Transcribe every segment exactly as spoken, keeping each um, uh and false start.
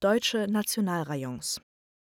Deutsche Nationalrayons.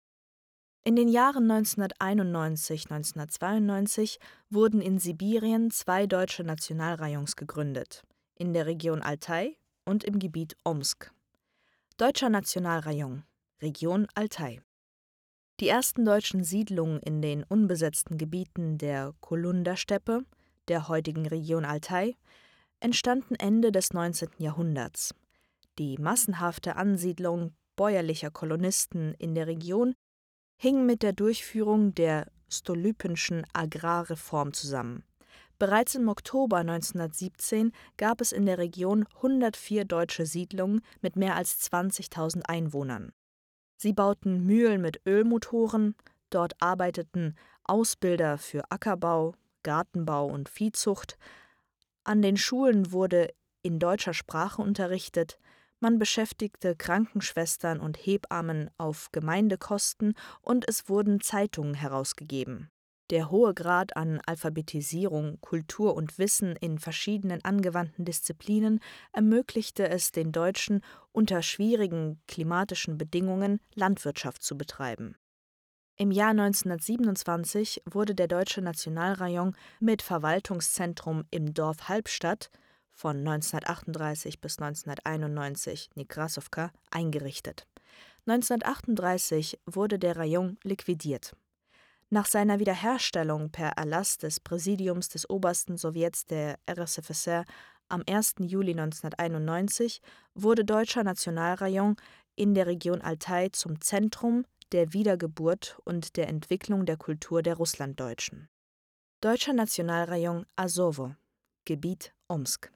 In den Jahren neunzehnhunderteinundneunzig bis neunzehnhundertzweiundneunzig wurden in Sibirien zwei deutsche Nationalrayons gegründet, in der Region Altai und im Gebiet Omsk. Deutscher Nationalrayon, Region Altai. Die ersten deutschen Siedlungen in den unbesetzten Gebieten der Kolunder-Steppe, der heutigen Region Altai, entstanden Ende des neunzehnten Jahrhunderts. Die massenhafte Ansiedlung bäuerlicher Kolonisten in der Region hing mit der Durchführung der Stolypinschen Agrarreform zusammen. Bereits im Oktober neunzehnhundertsiebzehn gab es in der Region hundertvier deutsche Siedlungen mit mehr als zwanzigtausend Einwohnern. Sie bauten Mühlen mit Ölmotoren, dort arbeiteten Ausbilder für Ackerbau, Gartenbau und Viehzucht. An den Schulen wurde in deutscher Sprache unterrichtet, man beschäftigte Krankenschwestern und Hebammen auf Gemeindekosten und es wurden Zeitungen herausgegeben. Der hohe Grad an Alphabetisierung, Kultur und Wissen in verschiedenen angewandten Disziplinen ermöglichte es den Deutschen, unter schwierigen klimatischen Bedingungen Landwirtschaft zu betreiben. Im Jahr neunzehnhundertsiebenundzwanzig wurde der Deutsche Nationalrayon mit Verwaltungszentrum im Dorf Halbstadt von neunzehnhundertachtunddreißig bis neunzehnhunderteinundneunzig Nekrasowka eingerichtet. neunzehnhundertachtunddreißig wurde der Rayon liquidiert. Nach seiner Wiederherstellung per Erlass des Präsidiums des Obersten Sowjets der R S F S R am ersten Juli neunzehnhunderteinundneunzig wurde Deutscher Nationalrayon in der Region Altai zum Zentrum der Wiedergeburt und der Entwicklung der Kultur der Russlanddeutschen. Deutscher Nationalrayon Asowo, Gebiet Omsk.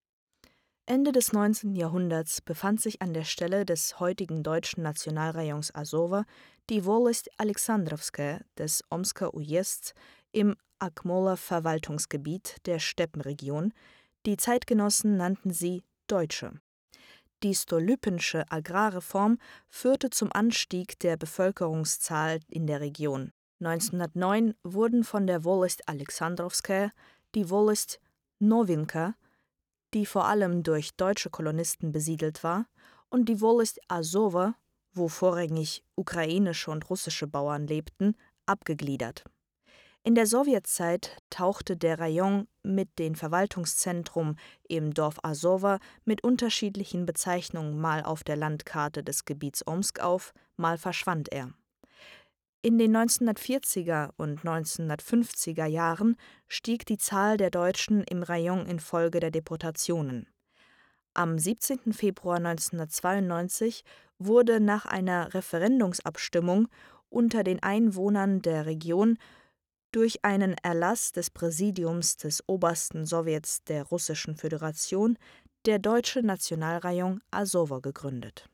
Ende des neunzehnten Jahrhunderts befand sich an der Stelle des heutigen Deutschen Nationalrayons Asowo die Wolost Alexandrowskaja des Omsker Ujests im Akmola-Verwaltungsgebiet der Steppenregion. Die Zeitgenossen nannten sie Deutsche. Die Stolypinsche Agrarreform führte zum Anstieg der Bevölkerungszahl in der Region. neunzehnhundertneun wurden von der Wolost Alexandrowskaja die Wolost Nowinka, die vor allem durch deutsche Kolonisten besiedelt war, und die Wolost Asowo, wo vorrangig ukrainische und russische Bauern lebten, abgegliedert. In der Sowjetzeit tauchte der Rayon mit dem Verwaltungszentrum im Dorf Asowo mit unterschiedlichen Bezeichnungen mal auf der Landkarte des Gebiets Omsk auf, mal verschwand er. In den neunzehnhundertvierziger und neunzehnhundertfünfziger Jahren stieg die Zahl der Deutschen im Rayon infolge der Deportationen. Am siebzehnten Februar neunzehnhundertzweiundneunzig wurde nach einer Referendumsabstimmung unter den Einwohnern der Region durch einen Erlass des Präsidiums des Obersten Sowjets der Russischen Föderation der Deutsche Nationalrayon Asowo gegründet.